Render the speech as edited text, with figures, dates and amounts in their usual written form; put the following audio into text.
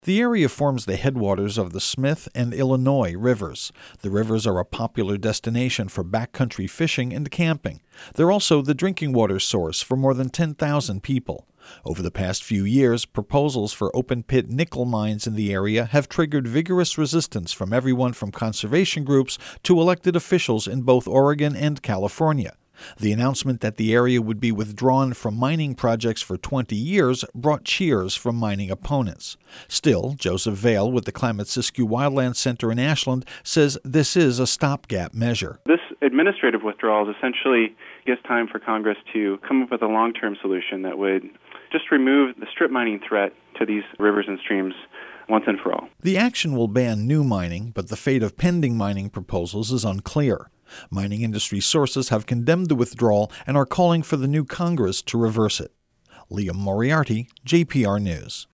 The area forms the headwaters of the Smith and Illinois rivers. The rivers are a popular destination for backcountry fishing and camping. They're also the drinking water source for more than 10,000 people. Over the past few years, proposals for open-pit nickel mines in the area have triggered vigorous resistance from everyone from conservation groups to elected officials in both Oregon and California. The announcement that the area would be withdrawn from mining projects for 20 years brought cheers from mining opponents. Still, Joseph Vail with the Klamath Siskiyou Wildlands Center in Ashland says this is a stopgap measure. This administrative withdrawal is essentially gives time for Congress to come up with a long-term solution that would just remove the strip mining threat to these rivers and streams once and for all. The action will ban new mining, but the fate of pending mining proposals is unclear. Mining industry sources have condemned the withdrawal and are calling for the new Congress to reverse it. Liam Moriarty, JPR News.